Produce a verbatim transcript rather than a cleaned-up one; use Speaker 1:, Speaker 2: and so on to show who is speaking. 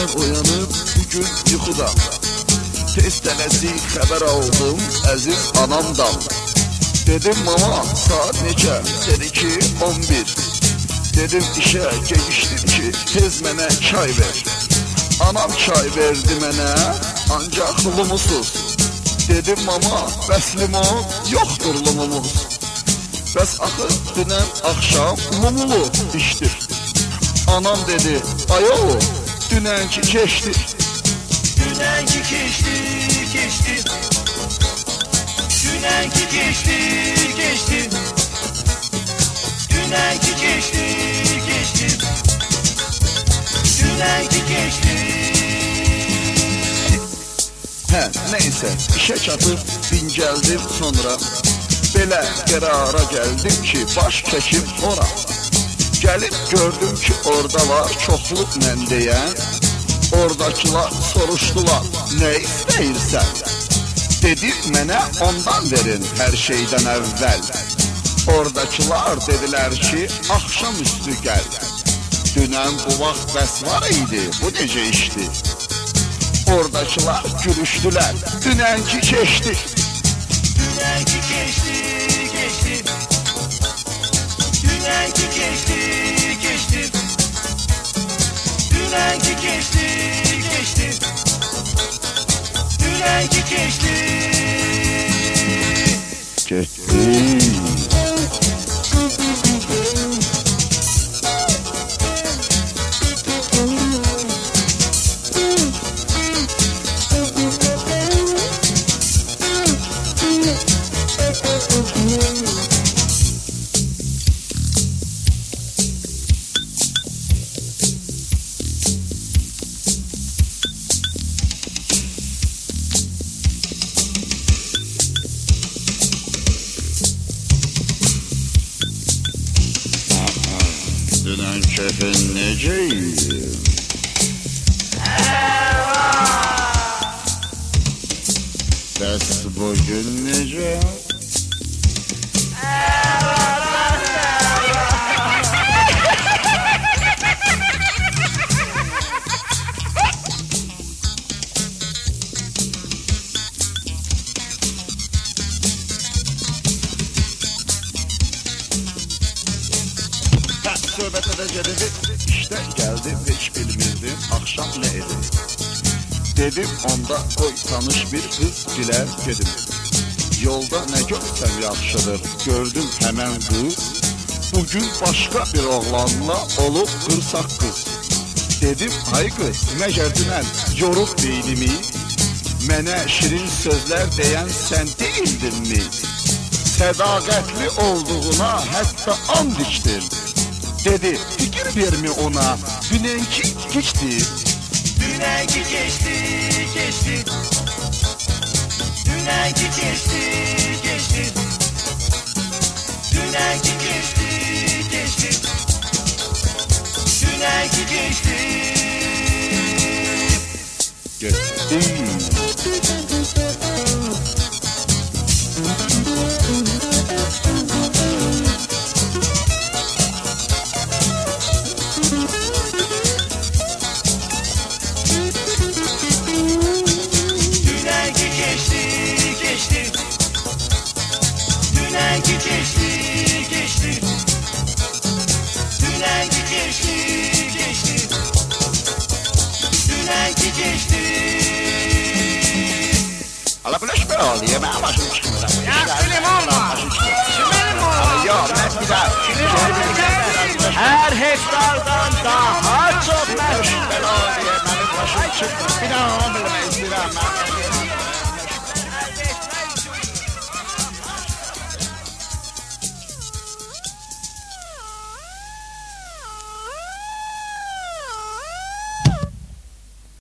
Speaker 1: mən uyanıb bugün yuxudan. Tez tələsik xəbər aldım əziz anamdan. Dedim mama saat necə? Dedi ki on bir. Dedim işə gecişdim ki tez mənə çay ver. Anam çay verdi mənə ancaq lumusuz. Dedim mama bəs limon yoxdur lumumuz. Bəs axı dünən axşam lumulu içdir. Anam dedi ayol dünənki keçdi.
Speaker 2: Dünənki keçdi, keçdi. Dünənki keçdi, keçdi. Dünənki keçdi, keçdi. Dünənki keçdi.
Speaker 1: Hə, neysə, işə çatıb dincəldim sonra. Belə qərara gəldim ki, baş çəkim ora. Gəlib gördüm ki, orada var çoxluq mən deyən. Oradakılar soruşdular, nə istəyirsən? Dedim, mənə ondan verin hər şeydən əvvəl. Oradakılar dedilər ki, axşam üstü gəl. Dünən bu vaxt bəs var idi, bu necə işdi? Oradakılar gülüşdülər, dünənki keçdi.
Speaker 2: Dünənki keçdi, keçdi. Dünənki keçdi, keçdi. Dünənki keçdi, keçdi. Dünənki keçdi.
Speaker 1: Getdi. Dünən kefin necə idi? Bəs bugün necə? Söhbət edəcədi, işdən gəldim, heç bilmirdim, axşam nə edim. Dedim, onda qoy tanış bir qız gilə gedim. Yolda nə görsəm yaxşıdır, gördüm həmən qız. Bugün başqa bir oğlanla olub qırsaq qız. Dedim, ay qız, məgər dünən yorub beynimi? Mənə şirin sözlər deyən sən deyildinmi? Sədaqətli olduğuna hətta and içdim. Dedi, fikir vermi ona, dünənki keçdi.
Speaker 2: Dünənki keçdi, keçdi. Dünənki keçdi, keçdi. Dünənki keçdi, keçdi. Dünənki keçdi.
Speaker 1: Getdi.
Speaker 2: Dünənki keçdi, keçdi. Dünənki keçdi, keçdi. Dünənki keçdi.
Speaker 1: Ala bu leş belə oluyor, mən başım çıxmır.
Speaker 2: Yaxşı limonla. Kimə limonla?
Speaker 1: Yox, mən bir daha.
Speaker 2: Hər hektardan daha çox məşğul.
Speaker 1: Belə oluyor, mənim başım çıxmır. Bir daha bilmək istəyirəm mən.